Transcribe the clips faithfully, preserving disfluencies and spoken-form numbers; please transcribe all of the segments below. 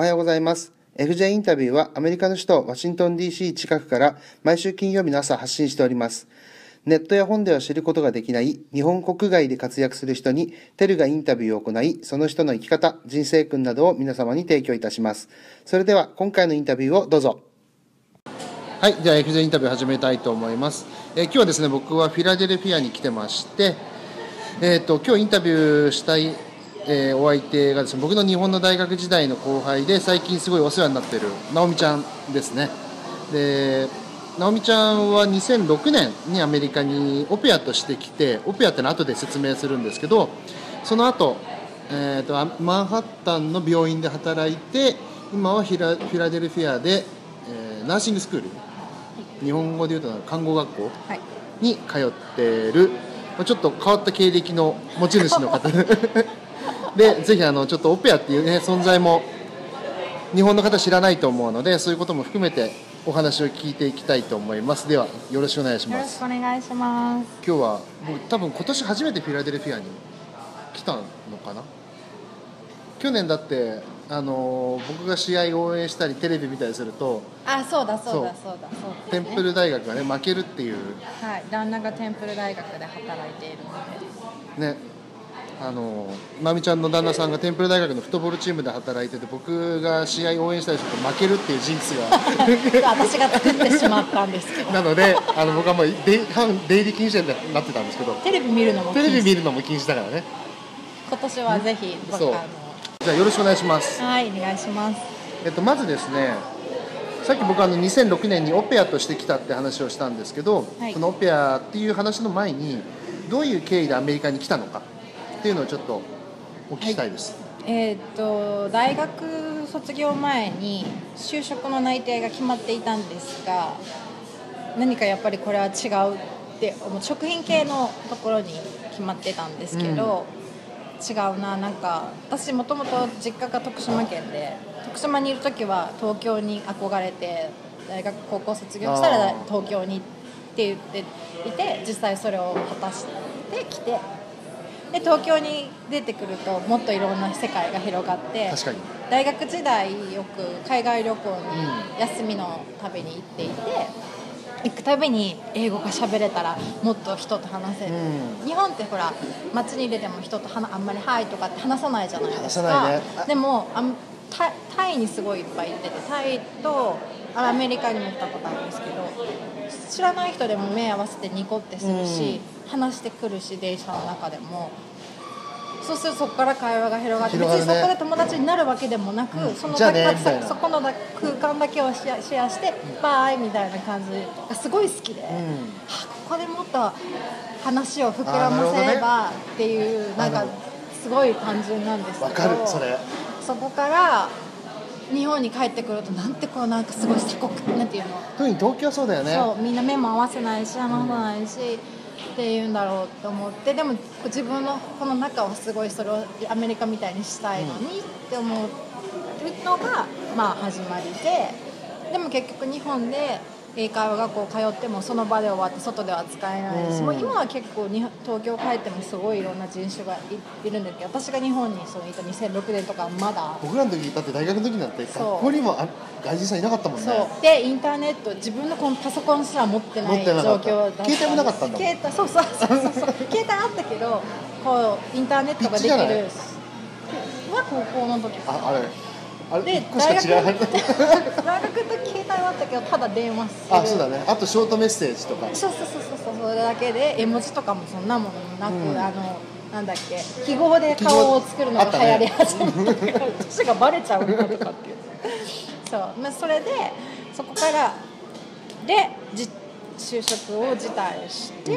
おはようございます。エフジェー インタビューはアメリカの首都ワシントン ディーシー 近くから毎週金曜日の朝発信しております。ネットや本では知ることができない日本国外で活躍する人にテルがインタビューを行い、その人の生き方、人生訓などを皆様に提供いたします。それでは今回のインタビューをどうぞ。はい、じゃあ エフジェー インタビュー始めたいと思います。えー、今日はですね、僕はフィラデルフィアに来てまして、えーと、今日インタビューしたいえー、お相手がですね、僕の日本の大学時代の後輩で最近すごいお世話になっている直美ちゃんですね。で、直美ちゃんはにせんろくねんにアメリカにオペアとして来て、オペアってのは後で説明するんですけど、その後、えーと、マンハッタンの病院で働いて、今はフィラ、フィラデルフィアで、えー、ナーシングスクール、日本語で言うと看護学校に通っている、はい、ちょっと変わった経歴の持ち主の方で、ぜひあのちょっとオペアっていう、ね、存在も日本の方知らないと思うので、そういうことも含めてお話を聞いていきたいと思います。ではよろしくお願いします。 よろしくお願いします。 今日は僕多分今年初めてフィラデルフィアに来たのかな。去年だってあの僕が試合を応援したりテレビ見たりすると、 あ、そうだそうだそうだそうだ、 テンプル大学がね負けるっていう、 はい、旦那がテンプル大学で働いているのでね。あのまみちゃんの旦那さんがテンプル大学のフットボールチームで働いてて、僕が試合応援したりすると負けるっていうジンクスが私が作ってしまったんですけどなのであの僕はもう出入り禁止になってたんですけど、 テレビ見るのも禁止、 テレビ見るのも禁止だからね。 今年はぜひ僕そうあのじゃあよろしくお願いします。 はい、お願いします。 えっとまずですね、さっき僕あのにせんろくねんにオペアとして来たって話をしたんですけど、はい、そのオペアっていう話の前にどういう経緯でアメリカに来たのかっていうのをちょっとお聞きしたいです。 はい、えー、っと大学卒業前に就職の内定が決まっていたんですが、何かやっぱりこれは違うって思う、食品系のところに決まってたんですけど、うん、違うな、なんか私もともと実家が徳島県で、徳島にいる時は東京に憧れて、大学高校卒業したら東京にって言っていて、実際それを果たしてきて、で東京に出てくるともっといろんな世界が広がって、 確かに大学時代よく海外旅行に休みの旅に行っていて、行くたびに英語が喋れたらもっと人と話せる、うん、日本ってほら街に出ても人とあんまりはいとかって話さないじゃないですか、ね、でもあタ, タイにすごいいっぱい行ってて、タイとアメリカにも行ったことあるんですけど、知らない人でも目合わせてニコってするし、うん、話してくるし、電車の中でもそうするとそこから会話が広がって、別にそこで友達になるわけでもなく、うん、そのだけそ, そこの空間だけをシェア、シェアして、うん、バイみたいな感じがすごい好きで、うん、はここでもっと話を膨らませればっていう、なんかすごい単純なんですけど、 わかるそれ。 そこから日本に帰ってくると、なんてこうなんかすごい鎖国なんていうの、 特に東京はそうだよね。 そう、みんな目も合わせないし話さないし、うん、っていうんだろうと思って、でも自分のこの中はすごいそれをアメリカみたいにしたいのにって思うのがまあ始まりで、でも結局日本で英会話学校通ってもその場で終わって外では使えないし、うん、もう今は結構に東京帰ってもすごいいろんな人種が い, いるんだけど、私が日本にそのいたにせんろくねんとかまだ僕らの時だって大学の時なんて学校にも外人さんいなかったもんね。 そうでインターネット、自分のこのパソコンすら持ってない状況だった。 携帯もなかったんだもん。 携帯そうそうそうそう携帯あったけど、こうインターネットができるは高校の時かな。 ああれあれで大学大学の時携帯はあったけど、ただ電話する。 あ、そうだね。あとショートメッセージとか。 そうそうそうそう、それだけで絵文字とかもそんなものもなく、うん、あのなんだっけ、記号で顔を作るのが流行り始めたから、年がバレちゃうなとかっていうそう、まあ、それでそこからで就職を辞退して、うん、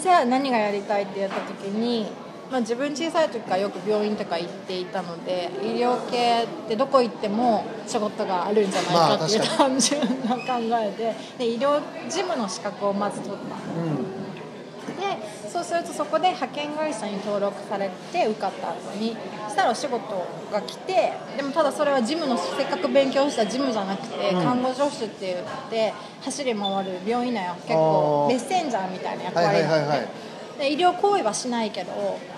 じゃあ何がやりたいってやった時に、まあ、自分小さい時からよく病院とか行っていたので、医療系ってどこ行っても仕事があるんじゃないかっていう単純な考えで、で医療事務の資格をまず取った、うんでそうするとそこで派遣会社に登録されて受かった後にしたらお仕事が来て、でもただそれは事務のせっかく勉強した事務じゃなくて、うん、看護助手って言って走り回る病院内は結構メッセンジャーみたいな役割で、はいはいはいはい、で医療行為はしないけど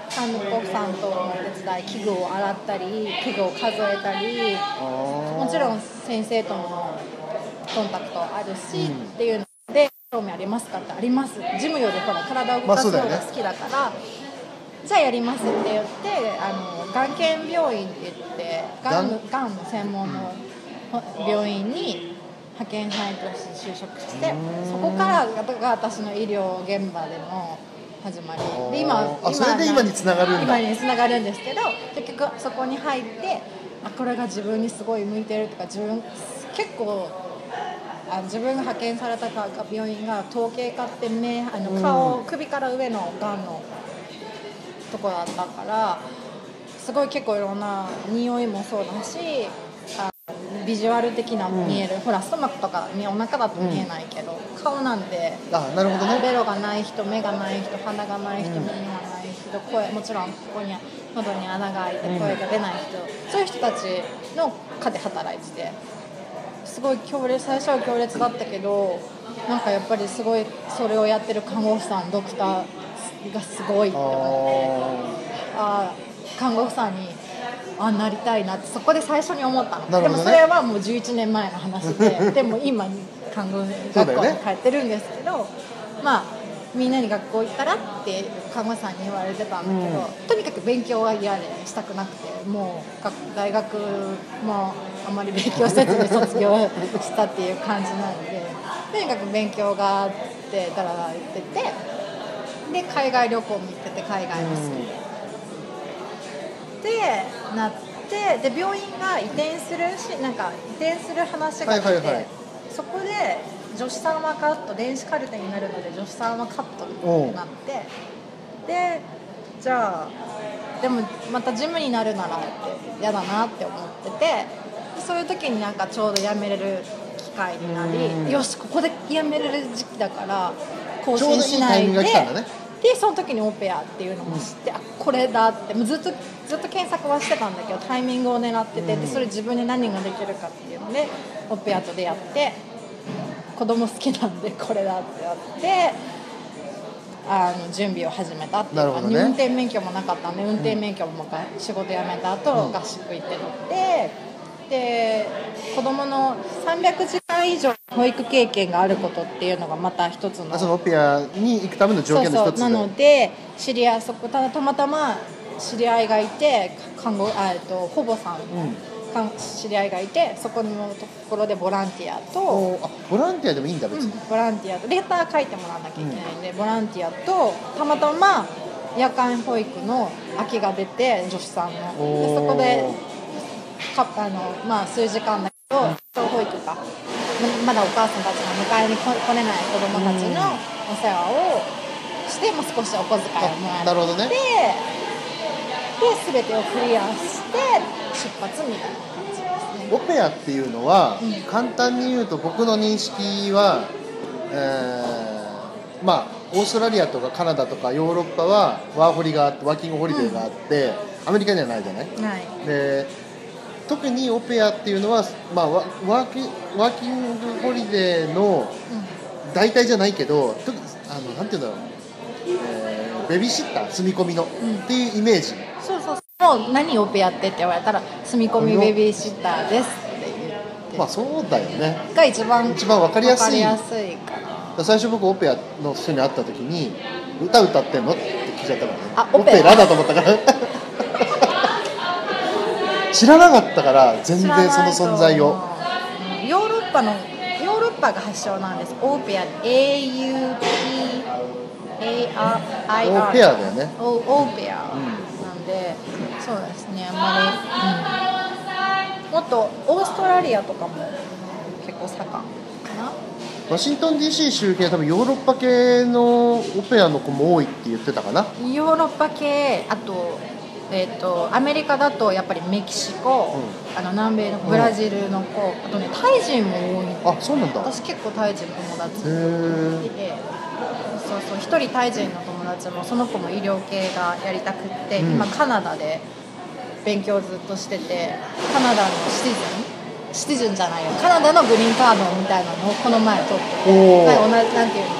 看護婦さんとのお手伝い、器具を洗ったり器具を数えたり、もちろん先生とのコンタクトあるし、うん、っていうので興味ありますかってあります。ジムよりほら体を動かすのが好きだから、まあね、じゃあやりますって言ってあのがん研病院って言ってがんの、がんの専門の病院に派遣社員として就職して、そこからが私の医療現場での始まりで、今あそれで今につながるんだ。 今につながるんですけど、結局そこに入ってあこれが自分にすごい向いてるとか、自分結構あ自分が派遣された病院が統計科って目あの顔、うん、首から上のがんのとこだったから、すごい結構いろんな匂いもそうだし、あビジュアル的な見える、うん、ほらストマックとかお腹だと見えないけど、うん、顔なんてあなるほど、ね、 ベロがない人、目がない人、鼻がない人、耳がない人、声もちろんここに喉に穴が開いて声が出ない人、うん、そういう人たちの科で働いてて、すごい強烈、最初は強烈だったけど、なんかやっぱりすごいそれをやってる看護婦さん、ドクターがすごいって思って、あ看護婦さんにあなりたいなってそこで最初に思ったの、ね、でもそれはもうじゅういちねんまえの話ででも今看護学校に帰ってるんですけど、ね、まあみんなに学校行ったらって看護師さんに言われてたんだけど、うん、とにかく勉強は嫌でしたくなくて、もう大学もあまり勉強せずに卒業したっていう感じなので、とにかく勉強があってだらだら言ってて、で海外旅行も行ってて、海外も好きで、うん、でなってで病院が移転するしなんか移転する話があって、はいはいはい、そこで助手さんはカット、電子カルテになるので助手さんはカットになって、でじゃあでもまたジムになるならって嫌だなって思ってて、そういう時になんかちょうど辞めれる機会になり、よしここで辞めれる時期だから更新しないで、でその時にオペアっていうのも知って、うん、あこれだってずっとずっと検索はしてたんだけどタイミングを狙ってて、でそれ自分に何ができるかっていうのでオペアと出会って、子供好きなんでこれだってやってあの準備を始めたっていうか、ね、運転免許もなかったんで運転免許も仕事辞めた後、うん、合宿行って乗って、で子供のさんびゃくじかん以上保育経験があることっていうのがまた一つの、 そのオペアに行くための条件の一つで、そうそうなので知り合いそこたまたま知り合いがいて看護あと保母さん、うん知り合いがいて、そこのところでボランティアとあボランティアでもいいんだ別に、 うん、ボランティアとレター書いてもらわなきゃいけないんで、うん、ボランティアとたまたま夜間保育の空きが出て助手さんのでそこでかあの、まあ、数時間だけど小保育かまだお母さんたちが迎えに来れない子どもたちのお世話をして、もう少しお小遣いをもらって、 なるほどね、 で全てをクリアして出発みたいな感じですね。 オペアっていうのは、うん、簡単に言うと僕の認識は、えー、まあオーストラリアとかカナダとかヨーロッパはワーホリがあってワーキングホリデーがあって、うん、アメリカにはないじゃない、 ない。で特にオペアっていうのは、まあ、ワーキ、ワーキングホリデーの代替じゃないけど、あのなんていうんだろう、えー、ベビーシッター住み込みの、うん、っていうイメージ。 そうそうもう何オペアってって言われたら住み込みベビーシッターですって言ってまあそうだよねが一番一番分かりやすい、 分かりやすいかな。 最初僕オペアの人に会った時に歌歌ってんのって聞いちゃったからね。 あオペアオペラだと思ったから知らなかったから全然その存在を。 ヨーロッパのヨーロッパが発祥なんです。オペア エーユーピーエーアールアイアールオペアだよね。 オーペア、うんでそうですね、あんまり、うん、もっとオーストラリアとかも結構盛んかな。 ワシントン ディーシー 周辺は多分ヨーロッパ系のオペアの子も多いって言ってたかな。 ヨーロッパ系、あと、えーと、アメリカだとやっぱりメキシコ、うん、あの南米のブラジルの子、うん、あとねタイ人も多い。 あ、そうなんだ。 私結構タイ人友達いて、そうそう、一人タイ人の友達もその子も医療系がやりたくって、うん、今カナダで勉強ずっとしてて、カナダのシティズンシティズンじゃないよカナダのグリーンカードみたいなのをこの前取ってて、同じなんていうの、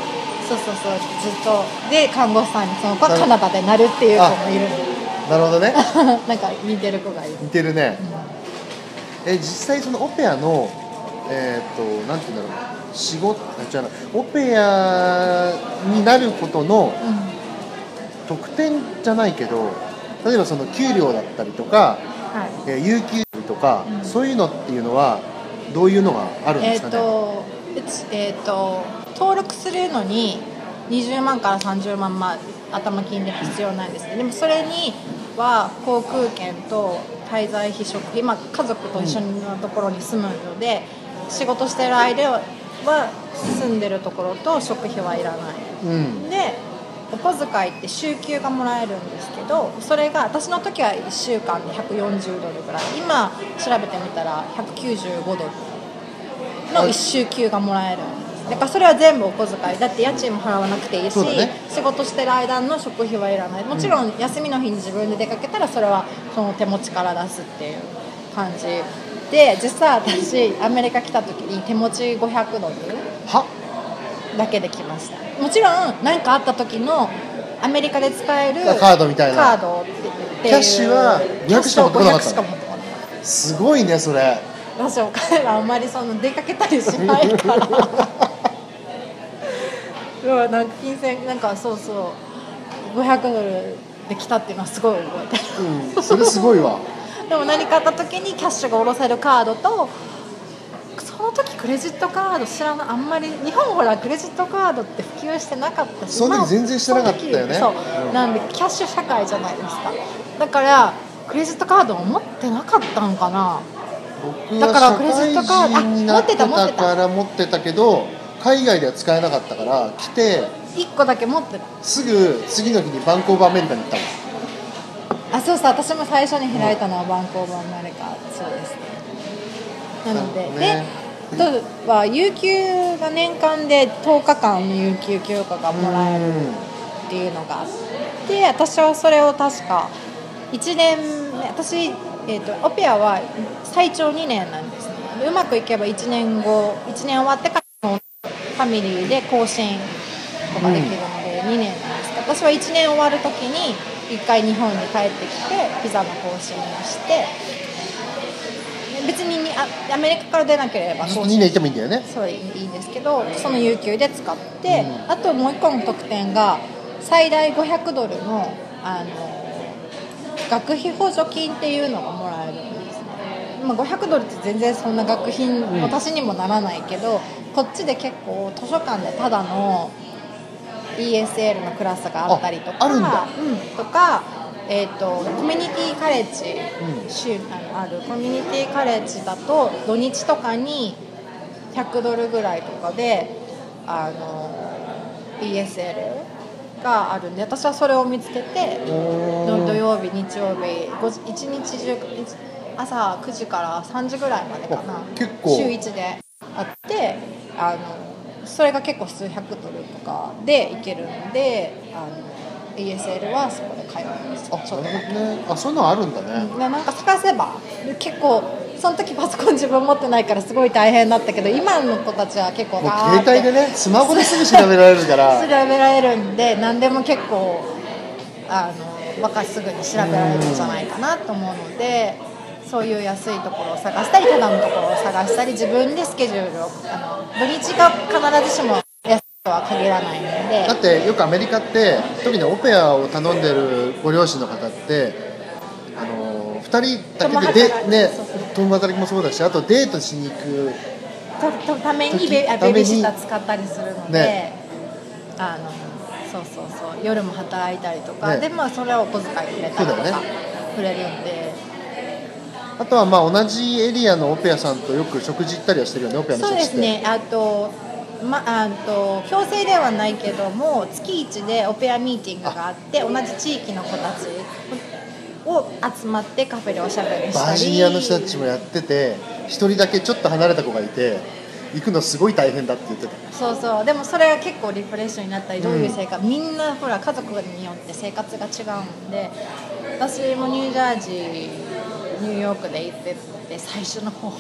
そうそうそうずっとで看護師さんにその子はカナダでなるっていう子もいるんでなるほどねなんか似てる子がいる似てるね、うん、え実際そのオペアのえっ、ー、となんていうんだろう仕事じゃないオペアになることの特典じゃないけど例えばその給料だったりとか、はいえー、有給とか、うん、そういうのっていうのはどういうのがあるんですかね。 えーとえーと登録するのににじゅうまんからさんじゅうまん、まあ、頭金で必要なんですね。でもそれには航空券と滞在費食費、まあ、家族と一緒のところに住むので、うん、仕事してる間は住んでるところと食費はいらない、うん、でお小遣いって週給がもらえるんですけどそれが私の時はいっしゅうかんでひゃくよんじゅうドルぐらい今調べてみたらひゃくきゅうじゅうごドルのいっ週給がもらえるんです。だからそれは全部お小遣いだって家賃も払わなくていいし、ね、仕事してる間の食費はいらない。もちろん休みの日に自分で出かけたらそれはその手持ちから出すっていう感じで実際私アメリカ来た時に手持ちごひゃくドルはだけで来ました。もちろん何かあった時のアメリカで使えるカードみたいなカードっていうキャッシュはごひゃくしか持ってこなかったの。すごいねそれ。 私お金があんまりその出かけたりしないからなんか金銭なんかそうそうごひゃくドルで来たっていうのはすごい覚えてる、 うん、それすごいわでも何かあった時にキャッシュが下ろせるカードとその時クレジットカード知らないあんまり日本ほらクレジットカードって普及してなかったしその時全然してなかったよね、 そう、うん、なんでキャッシュ社会じゃないですか。だからクレジットカードを持ってなかったのかな。 僕は社会人になってたから持ってたけど海外では使えなかったから来ていっこだけ持ってた。 すぐ次の日にバンコブアメリカに行ったの。あそうそう私も最初に開いたのはバンコブアメリカ、うん、そうですね。なので、ね、であとは有給が年間でとおかかんの有給休暇がもらえるっていうのがあって私はそれを確かいちねんめ私えー、とオペアは最長にねんなんですね。うまくいけばいちねんごいちねん終わってからファミリーで更新とかできるのでにねんなんですけど私はいちねん終わる時にいっかい日本に帰ってきてビザの更新をして別にアメリカから出なければにねんいてもいいんだよね。 そういいんですけどその有給で使って、うん、あともういっこの特典が最大ごひゃくドルのあの学費補助金っていうのがもらえるんですね。まあ、ごひゃくドルって全然そんな学費、うん、私にもならないけどこっちで結構図書館でただの イーエスエル のクラスがあったりとかあ, あるんだ、 うん、とか、えー、とコミュニティカレッジ、うん、州あのあるコミュニティカレッジだと土日とかにひゃくドルぐらいとかであの イーエスエルがあるんで私はそれを見つけて土曜日日曜日一日中朝くじからさんじぐらいまでかな結構週いちであってあのそれが結構数百ドルとかで行けるんであの イーエスエル はそこで通うんですよ。 あ、そうね、あそういうのあるんだね、 うん、なんか探せば結構その時パソコン自分持ってないからすごい大変だったけど今の子たちは結構もう携帯でねスマホですぐ調べられるから調べられるんで何でも結構あの若すぐに調べられるんじゃないかなと思うのでそういう安いところを探したりただのところを探したり自分でスケジュールをあの土日が必ずしも安いとは限らないのでだってよくアメリカって特にオペアを頼んでるご両親の方ってあのふたりだけでで、ね、共働きもそうだしあとデートしに行くた, ためにベベビーシッター使ったりするので、ね、あのそうそうそう夜も働いたりとか、ね、でまあそれはお小遣いくれたりとか、ね、くれるんであとはまあ同じエリアのオペアさんとよく食事行ったりはしてるよねオペアの人って。 そうですねあとま、あと強制ではないけども月いちでオペアミーティングがあって同じ地域の子たちを集まってカフェでおしゃべりしたりバージニアの人たちもやってて一人だけちょっと離れた子がいて行くのすごい大変だって言ってた。 そうそうでもそれは結構リフレッシュになったりどういう生活、うん、みんなほら家族によって生活が違うんで私もニュージャージーニューヨークで行ってて最初の方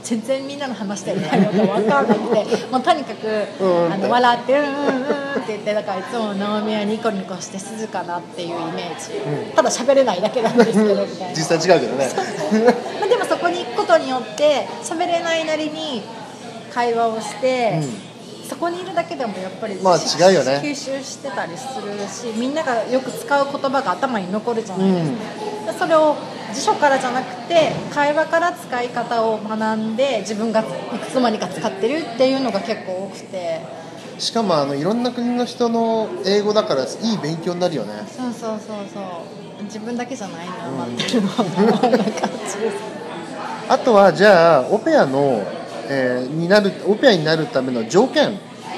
全然みんなの話してる内容が分かんなくてもうとにかくあの笑ってうんうんうんって言って、だからいつも直美はニコニコして静かなっていうイメージ、うん、ただ喋れないだけなんですけどみたいな実際違うけどねまあでもそこに行くことによって喋れないなりに会話をして、うん、そこにいるだけでもやっぱり、 まあ、違うよね、 吸収してたりするし、みんながよく使う言葉が頭に残るじゃないですか、うん、それを辞書からじゃなくて会話から使い方を学んで自分がいくつまにか使ってるっていうのが結構多くて、 しかもあのいろんな国の人の英語だからいい勉強になるよね。 そうそうそうそう自分だけじゃないな、待ってるのはこんな感じです。 あとはじゃあオペアの、えー、になるオペアになるための条件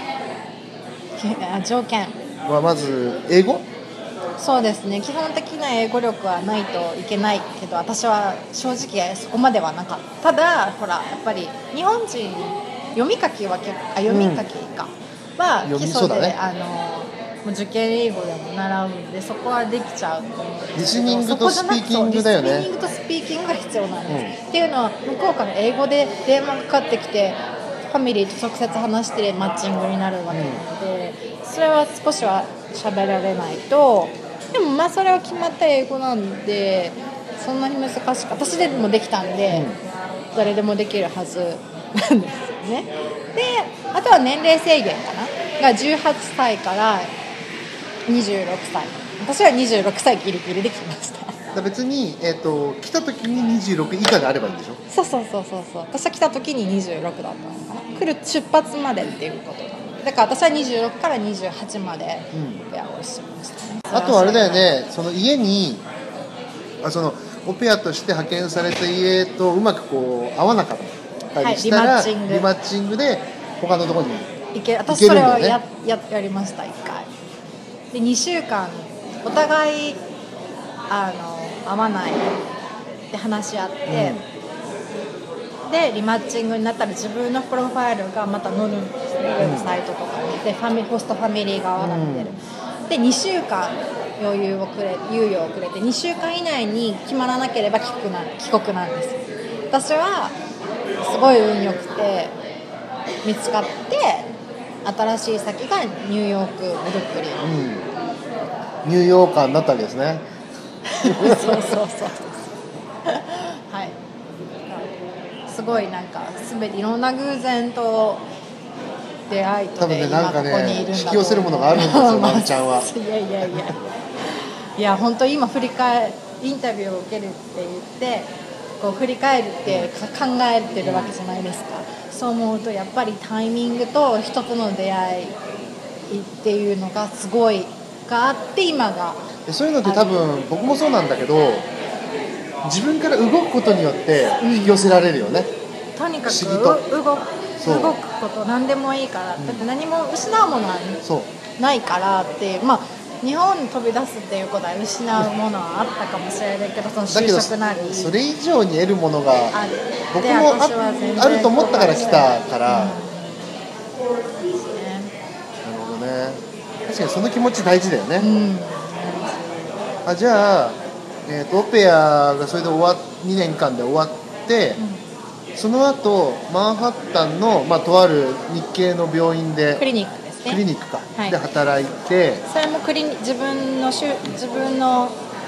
条件はまず英語。 そうですね、基本的な英語力はないといけないけど、私は正直そこまではなかった。ただほらやっぱり日本人読み書きは結構あ読み書きか、うん、は基礎で、ね、あの受験英語でも習うんでそこはできちゃうと思うんですけど、 リスニングとスピーキングだよね。 リスニングとスピーキングが必要なんです、うん、っていうのは向こうから英語で電話がかかってきてファミリーと直接話してマッチングになるわけなので、うん、それは少しは喋られないと。でもまあそれは決まった英語なんでそんなに難しく私でもできたんで、うん、誰でもできるはずなんですよね。であとは年齢制限かながじゅうはっさいからにじゅうろくさい、私はにじゅうろくさいギリギリで来ました。 だ別に、えーと、来た時ににじゅうろく以下であればいいんでしょ。 そうそうそうそうそう、私は来た時ににじゅうろくだったのかな、来る出発までっていうことなので、だから私はにじゅうろくからにじゅうはちまでオペアをしましたね、 うん、あとはあれだよね、その家にあそのオペアとして派遣された家とうまくこう合わなかったりしたら、はい、リマッチング、リマッチングで他のところに行けるんだよね。 私それを や, や, やりましたいっかいでにしゅうかんお互いあの合わないで話し合って、うん、でリマッチングになったら自分のプロファイルがまた載るんですね、ウェブサイトとかにでファミホストファミリー側が出る、うん、でにしゅうかん余裕をくれ猶予をくれてにしゅうかん以内に決まらなければ帰国な帰国なんです。私はすごい運良くて見つかって新しい先がニューヨークブルックリン、 うん、ニューヨーカーになったわけですね。 そうそうそうそうはい、すごいなんか全ていろんな偶然と出会いとで今ここにいるんだと思う。多分ね、なんかね、 引き寄せるものがあるんですよ、まるちゃんは。 いやいやいやいや本当今振り返インタビューを受けるって言ってこう振り返るって考えてるわけじゃないですか。そう思うとやっぱりタイミングと人との出会いっていうのがすごいがあって今がそういうのって多分僕もそうなんだけど自分から動くことによって引き寄せられるよね、 うん、とにかく動く動くこと何でもいいから、うん、だって何も失うものはないからってまあ日本に飛び出すっていうことは失うものはあったかもしれないけどその就職なりそれ以上に得るものが僕も あ, あると思ったから来たから、うん、そうですね。なるほどね。確かにその気持ち大事だよね、うん、あじゃあ、えーと、オペアがそれで終わにねんかんで終わって、うん、その後マンハッタンの、まあ、とある日系の病院でクリニックですねクリニックか、はい、で働いてそれもクリニ自分の自分の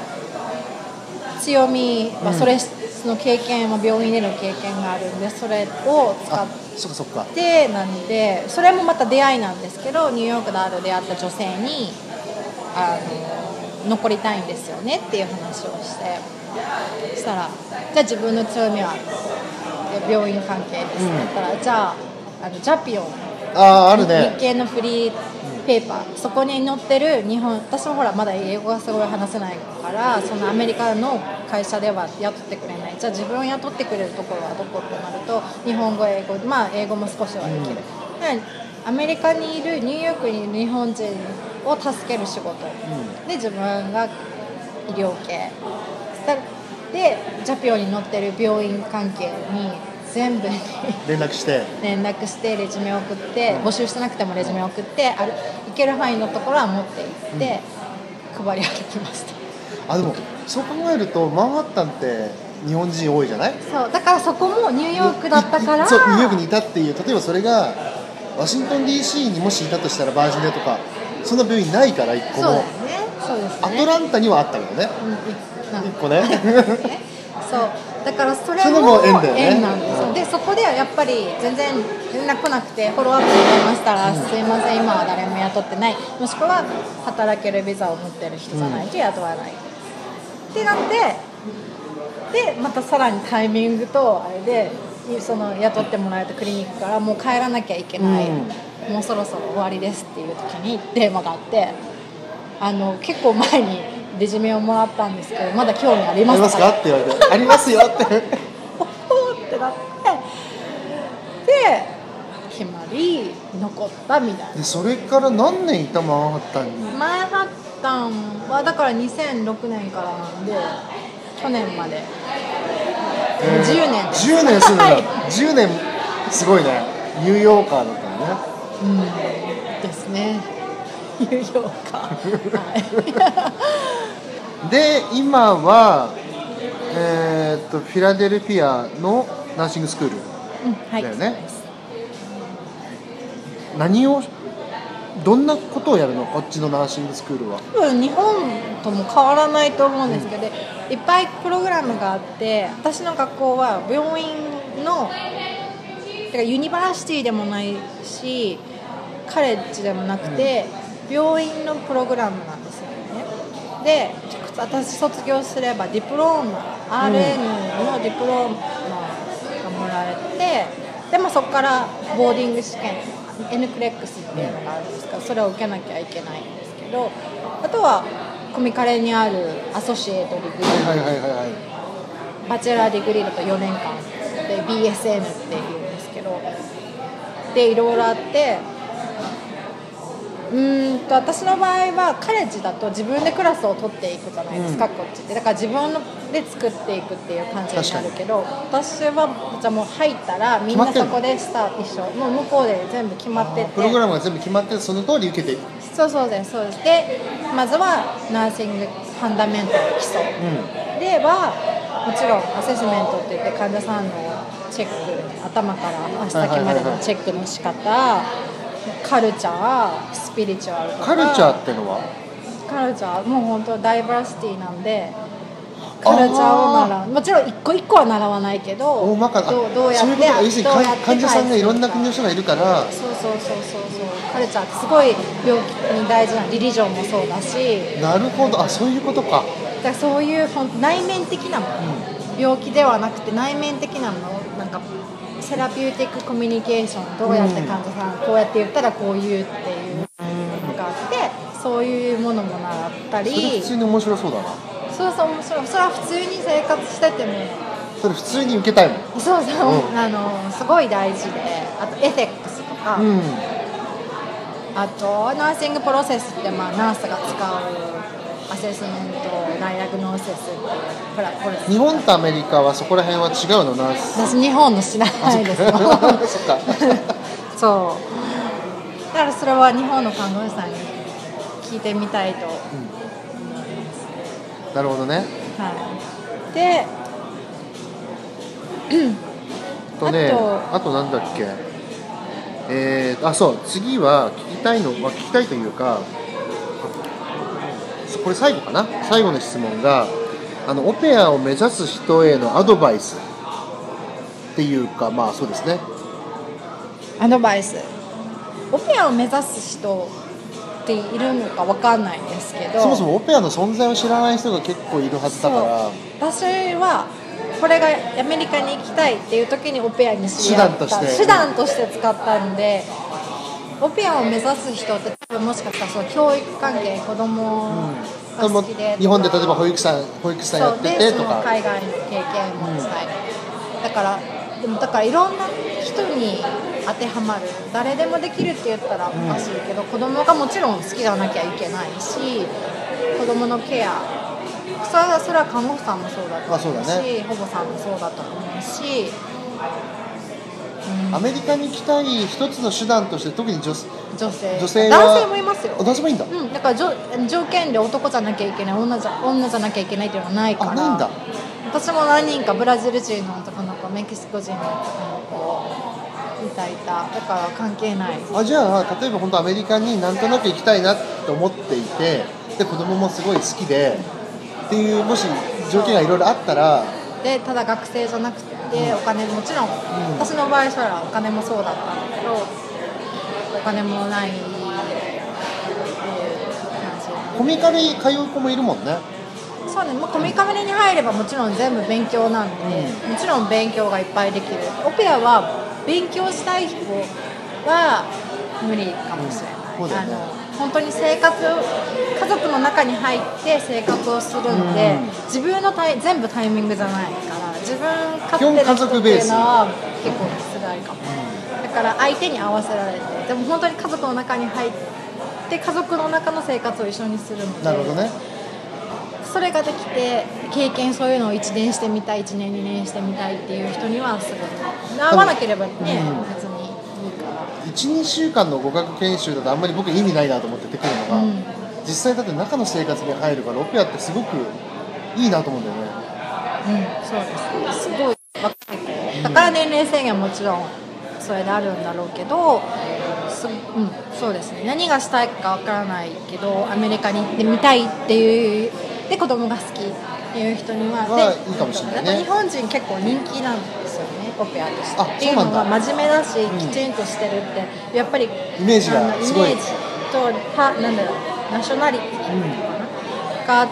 強みはそれ、うん、その経験は病院での経験があるんでそれを使ってなんでそれもまた出会いなんですけどニューヨークである出会った女性にあの残りたいんですよねっていう話をしてそしたらじゃあ自分の強みは病院関係ですって言ったら、うん、じゃあ、あのジャピオンああるね日系のフリーペーパーそこに載ってる日本私もほらまだ英語がすごい話せないからそのアメリカの会社では雇ってくれないじゃあ自分を雇ってくれるところはどこってなると日本語英語まあ英語も少しはできる、うん、アメリカにいるニューヨークにいる日本人を助ける仕事、うん、で自分が医療系でジャピオに載ってる病院関係に全部に連絡して連絡してレジュメ送って募集してなくてもレジュメ送ってある行ける範囲のところは持って行って、うん、配り歩きました。 あでもそう考えるとマンハッタンって日本人多いじゃない。 そうだからそこもニューヨークだったから、 そうニューヨークにいたっていう。例えばそれがワシントン ディーシー にもしいたとしたら、バージニアとかそんな病院ないからいっこも。 そうだよね。そうですね。 アトランタにはあったけどね、 うん、 いっこねそうだからそれそれもも縁だよね。 縁なんですよ、 うん、 でそこではやっぱり全然連絡来なくて、フォローアップに電話したら、うん、すいません今は誰も雇ってない、もしくは働けるビザを持ってる人じゃないと雇わない、うん、ってなってでまたさらにタイミングとあれでその雇ってもらえたクリニックからもう帰らなきゃいけない、うん、もうそろそろ終わりですっていう時に電話があって、あの結構前にレジュメをもらったんですけど、まだ興味ありますかって言われて、ありますよっておおってなってで決まり残ったみたいな。 でそれから何年いたマンハッタンに。 マンハッタンはだからにせんろくねんからなんで去年まで、えー、じゅうねんじゅうねん住んだ、はい、じゅうねんすごいね。ニューヨーカーだったのね。 うんですね、ニューヨーカーはいで今は、えー、っとフィラデルフィアのナーシングスクールだよね、うん、はい、何をどんなことをやるの、こっちのナーシングスクールは。 多分日本とも変わらないと思うんですけど、うん、いっぱいプログラムがあって、私の学校は病院のてかユニバーシティでもないしカレッジでもなくて、うん、病院のプログラムなんですよね。で私卒業すればディプローマ、アールエヌ のディプローマがもらえて、で、まあ、そこからボーディング試験 エヌクレックスっていうのがあるんですから、それを受けなきゃいけないんですけど、あとはコミカレにあるアソシエイトディグリー、 はいはいはいはい、 バチェラーディグリーだとよねんかんで ビーエスエヌ っていうんですけど、でいろいろあって、うーんと私の場合はカレッジだと自分でクラスを取っていくじゃないですか、うん、こっちってだから自分で作っていくっていう感じになるけど、私はじゃあもう入ったらみんなそこでスタート一緒、もう向こうで全部決まってて、 プログラムが全部決まってその通り受けていく。 そうそうですそうです。でまずはナーシングファンダメンタル基礎、うん、ではもちろんアセスメントって言って患者さんのチェック、頭から足先までのチェックの仕方、カルチャー、スピリチュアルとか。 カルチャーってのは？ カルチャーもう本当ダイバーシティなんで、カルチャーを習う。もちろん一個一個は習わないけど、 大まかな、 どうどうやって、 要するに患者さんがいろんな国の人がいるから、 そうそうそうそうそう。カルチャーってすごい病気に大事なリリジョンもそうだし。 なるほど、あ、そういうことか。 だからそういう内面的なもの、うん、病気ではなくて内面的なもの、なんかセラピューティックコミュニケーション、どうやって患者さん、うん、こうやって言ったらこう言うっていうのがあって、そういうものも習ったり。 それ普通に面白そうだな。 そうそう面白い。それは普通に生活しててもそれ普通に受けたいもん。 そうそう、うん、あのすごい大事で、あとエフェクスとか、うん、あとナーシングプロセスって、まあ、ナースが使うアセスメント、ダイアグノーシスっていうプラプロセス。 日本とアメリカはそこら辺は違うの？ナース。 私日本の知らないですもん。そっかそうだからそれは日本の看護師さんに聞いてみたいと思います、 うん、なるほどね。 はい。でとね、あと、あとなんだっけ、えー、あ、そう、次は聞きたいの、まあ、聞きたいというか、これ最後かな、最後の質問が、あのオペアを目指す人へのアドバイスっていうか、まあそうですね。 アドバイス。オペアを目指す人っているのかわかんないんですけど、 そもそもオペアの存在を知らない人が結構いるはずだから。 私はこれがアメリカに行きたいっていう時にオペアに知り合った手段として手段として使ったんで、オペアを目指す人って多分もしかしたらその教育関係、子供が好きで、うん、 日本で例えば保育士さん保育士さんやっててとか、 海外の経験も伝える、うん、だからでもだからいろんな人に当てはまる、誰でもできるって言ったらおかしいけど、うん、子供がもちろん好きじゃなきゃいけないし、子供のケア、それはそれは看護婦さんもそうだと思うし、 そうだね、 保護さんもそうだと思うし、 うん、 アメリカに行きたい一つの手段として特に 女, 女性女性は男性もいますよ。 男性もいいんだ、 うん、だから条件で男じゃなきゃいけない、女じゃ女じゃなきゃいけないっていうのはないから。 あ、ないんだ。 私も何人かブラジル人の男の子、メキシコ人の男の子いたいた。だから関係ない。 あ、じゃあ例えば本当アメリカになんとなく行きたいなと思っていて、で子供もすごい好きでっていう、もし条件がいろいろあったら、 でただ学生じゃなくて、お金もちろん、うん、私の場合そらお金もそうだったんだけど、お金もないっていう感じ。 コミカルに通う子もいるもんね。 そうね、まあ、コミカルに入ればもちろん全部勉強なんで、うん、もちろん勉強がいっぱいできる。オペラは勉強したい人は無理かもしれない、うん、そうだよね。あの本当に生活、家族の中に入って生活をするんで、うん、自分のタイ全部タイミングじゃないから、自分勝手な人っていうのは結構辛いかも、うん、だから相手に合わせられて、でも本当に家族の中に入って家族の中の生活を一緒にするので、 なるほどね。 それができて経験、そういうのをいちねんしてみたい、いちねんにねんしてみたいっていう人にはすごい合わなければね、うん、別にいいから。いち、にしゅうかんの語学研修だとあんまり僕意味ないなと思っててくるのが、うん、実際だって中の生活に入るからオペラってすごくいいなと思うんだよね。 うん、そうですね。すごい若い子だから年齢制限ももちろんそれであるんだろうけど、す、うん、そうですね。何がしたいかわからないけどアメリカに行ってみたいっていうで子供が好きっていう人には、 いいかもしれないね。 日本人結構人気なんですよね、オペラとして。っていうのは真面目だし、うん、きちんとしてるってやっぱりイメージがすごい、 イメージとはなんだろう、ナショナリティかな、があって、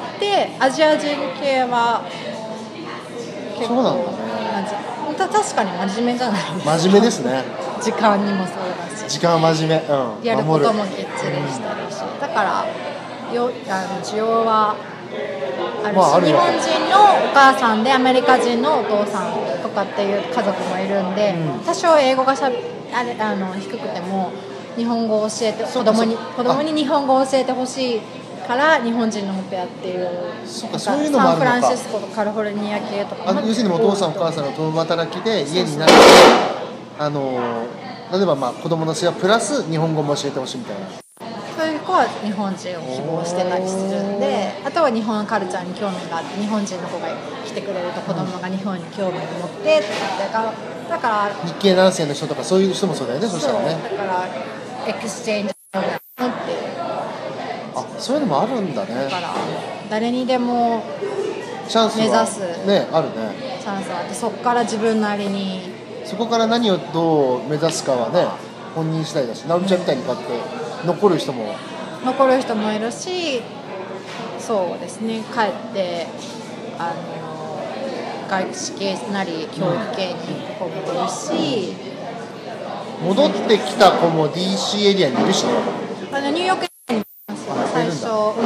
アジア人系は結構、そうなんだね。確かに真面目じゃないですか。 真面目ですね。 時間にもそうだし、 時間は真面目、うん、 やることもきっちりしてるし、うん、だからよあの需要はあるし、まあ、ある日本人のお母さんでアメリカ人のお父さんとかっていう家族もいるんで、うん、多少英語がしゃあれあの低くても日本語を教えて子供に子供に日本語を教えてほしいから日本人のオペラっていう、 そうか、そういうのもあるのか。 サンフランシスコとカリフォルニア系とか、 あ、要するにお父さんお母さんの共働きで家になって、あの例えばまあ子供の世話プラス日本語も教えてほしいみたいな。 そういう子は日本人を希望してたりするんで、あとは日本カルチャーに興味があって日本人の子が来てくれると子供が日本に興味を持ってってだから日系男性の人とかそういう人もそうだよね。そしたらね。 だからエクスチェンジプログラムっていう、 あ、そういうのもあるんだね。 だから誰にでもチャンス目指すね、あるね。 チャンスがあって、そこから自分なりに、 そこから何をどう目指すかはね本人次第だし、直美ちゃんみたいにこうやって残る人も残る人もいるし、そうですね、帰ってあの外資系なり教育系に行く子もいるし、 うん、戻ってきた子も ディーシー エリアにいるしね。 あのニューヨークにいますよ、最初、うん、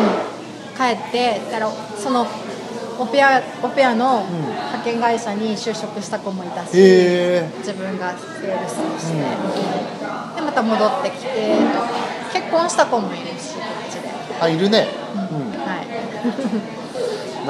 帰ってだからそのオペア、オペアの派遣会社に就職した子もいたし、 うん、 自分がセールスとして、うん、でまた戻ってきて結婚した子もいるし、こっちで。 あ、いるね、 うんうん、はい。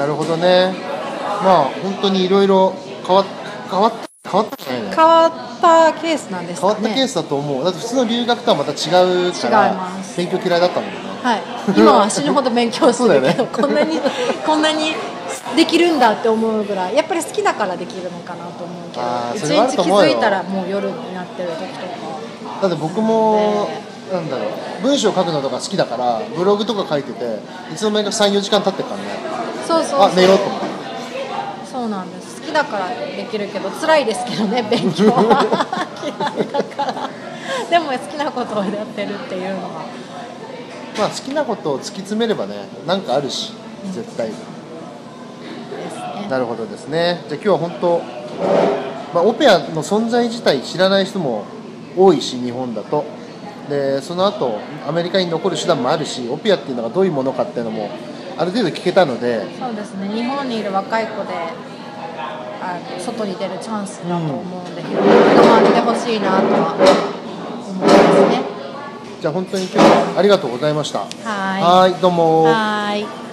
なるほどね。まあ本当にいろいろ変わっ変わった変わったじゃないね。 変わったケースなんですかね。 変わったケースだと思う。だって普通の留学とはまた違うから勉強嫌いだったんだよね。 はい。今は死ぬほど勉強するけど、ね、こんなにこんなにできるんだって思うぐらい、やっぱり好きだからできるのかなと思うけど、一日気づいたらもう夜になってる時とか。 だって僕も、なんだろう、文章書くのとか好きだからブログとか書いてていつの間にか さん,よ 時間経ってるからね。 そうそうそう、 あ、寝ようと思って。 そうなんです。好きだからできるけど辛いですけどね、勉強は嫌いだからでも好きなことをやってるっていうのは、 まあ好きなことを突き詰めればね、なんかあるし、絶対、うん、 ですね。 なるほどですね。じゃあ今日は本当、まあ、オペアの存在自体知らない人も多いし、日本だと。でその後アメリカに残る手段もあるし、オペアっていうのがどういうものかっていうのもある程度聞けたので。 そうですね、日本にいる若い子であの外に出るチャンスだと思うんで、広まってほしいなとは思いますね。 じゃあ本当に今日はありがとうございました。 はい、 はい、どうも。 はい。